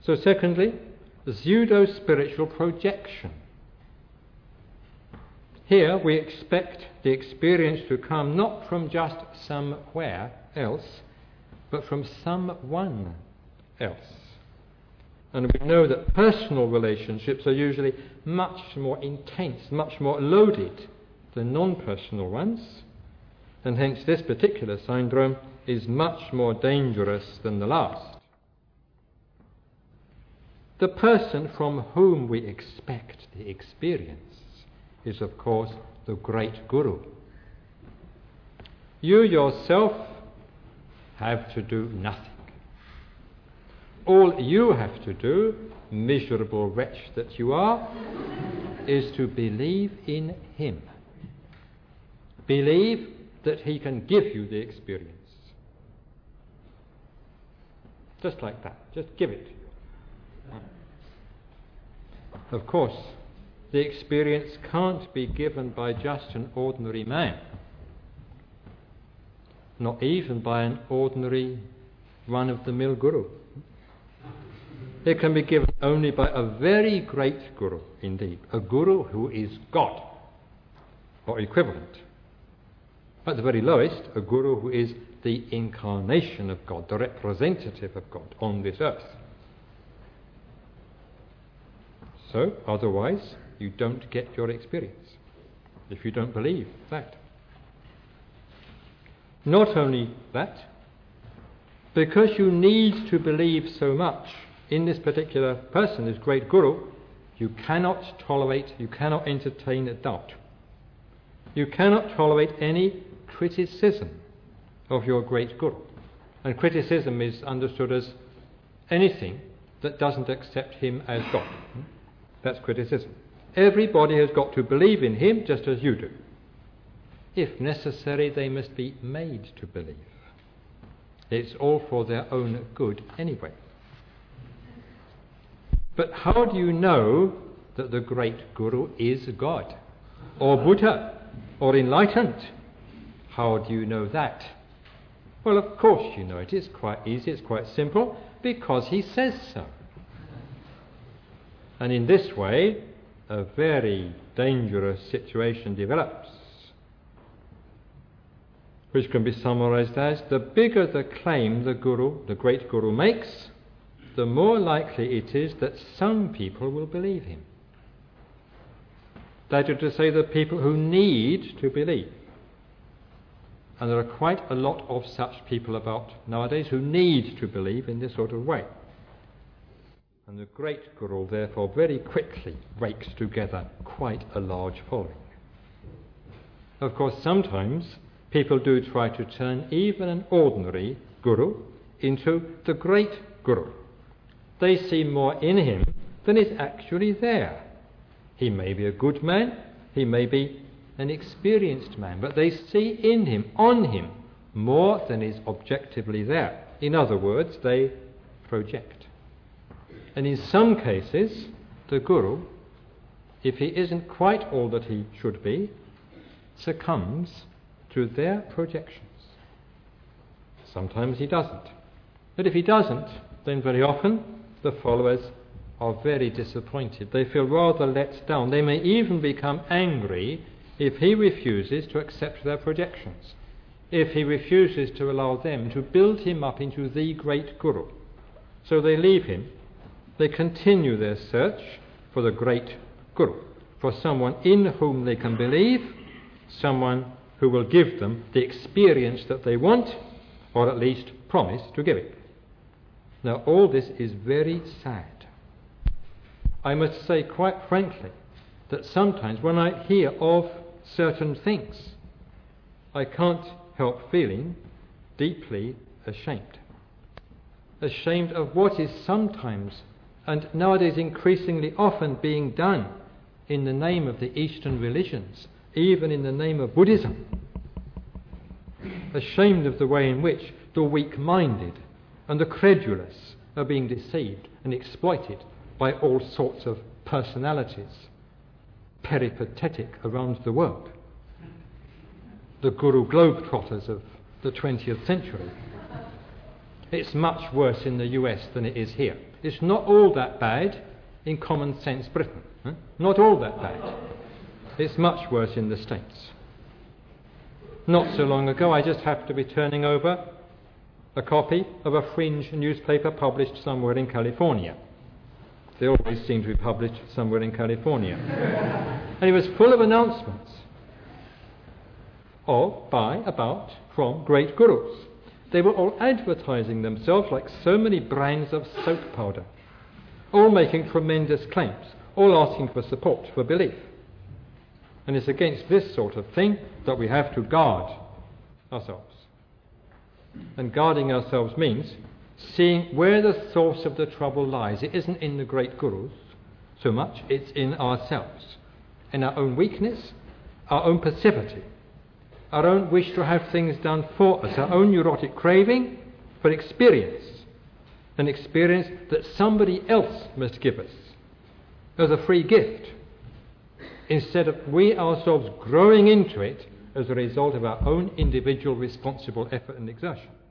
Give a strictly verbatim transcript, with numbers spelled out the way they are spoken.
So secondly, pseudo-spiritual projection. Here we expect the experience to come not from just somewhere else, but from someone else. And we know that personal relationships are usually much more intense, much more loaded than non-personal ones, and hence this particular syndrome is much more dangerous than the last. The person from whom we expect the experience is, of course, the great Guru. You yourself have to do nothing. All you have to do, miserable wretch that you are, is to believe in him. Believe that he can give you the experience. Just like that. Just give it to you. Of course, the experience can't be given by just an ordinary man. Not even by an ordinary run-of-the-mill guru. It can be given only by a very great guru indeed, a guru who is God, or equivalent. At the very lowest, a guru who is the incarnation of God, the representative of God on this earth. So, otherwise, you don't get your experience, if you don't believe that. Not only that, because you need to believe so much in this particular person, this great guru, you cannot tolerate, you cannot entertain a doubt. You cannot tolerate any criticism of your great guru. And criticism is understood as anything that doesn't accept him as God. That's criticism. Everybody has got to believe in him just as you do. If necessary, they must be made to believe. It's all for their own good anyway. But how do you know that the great Guru is God, or Buddha, or enlightened? How do you know that? Well, of course you know it. It's quite easy, it's quite simple, because he says so. And in this way, a very dangerous situation develops, which can be summarized as: the bigger the claim the Guru, the great Guru, makes, the more likely it is that some people will believe him. That is to say, the people who need to believe. And there are quite a lot of such people about nowadays who need to believe in this sort of way. And the great Guru, therefore, very quickly rakes together quite a large following. Of course, sometimes people do try to turn even an ordinary Guru into the great Guru. They see more in him than is actually there. He may be a good man, he may be an experienced man, but they see in him, on him, more than is objectively there. In other words, they project. And in some cases, the Guru, if he isn't quite all that he should be, succumbs to their projections. Sometimes he doesn't. But if he doesn't, then very often the followers are very disappointed. They feel rather let down. They may even become angry if he refuses to accept their projections, if he refuses to allow them to build him up into the great Guru. So they leave him. They continue their search for the great Guru, for someone in whom they can believe, someone who will give them the experience that they want, or at least promise to give it. Now, all this is very sad. I must say quite frankly that sometimes when I hear of certain things, I can't help feeling deeply ashamed. Ashamed of what is sometimes, and nowadays increasingly often, being done in the name of the Eastern religions, even in the name of Buddhism. Ashamed of the way in which the weak-minded and the credulous are being deceived and exploited by all sorts of personalities, peripatetic around the world. The Guru Globetrotters of the twentieth century. It's much worse in the U S than it is here. It's not all that bad in common sense Britain. Huh? Not all that bad. It's much worse in the States. Not so long ago, I just happened to be turning over a copy of a fringe newspaper published somewhere in California. They always seem to be published somewhere in California. And it was full of announcements of, by, about, from great gurus. They were all advertising themselves like so many brands of soap powder, all making tremendous claims, all asking for support, for belief. And it's against this sort of thing that we have to guard ourselves. And guarding ourselves means seeing where the source of the trouble lies. It isn't in the great gurus so much, it's in ourselves, in our own weakness, our own passivity, our own wish to have things done for us, our own neurotic craving for experience, an experience that somebody else must give us as a free gift, instead of we ourselves growing into it as a result of our own individual responsible effort and exertion.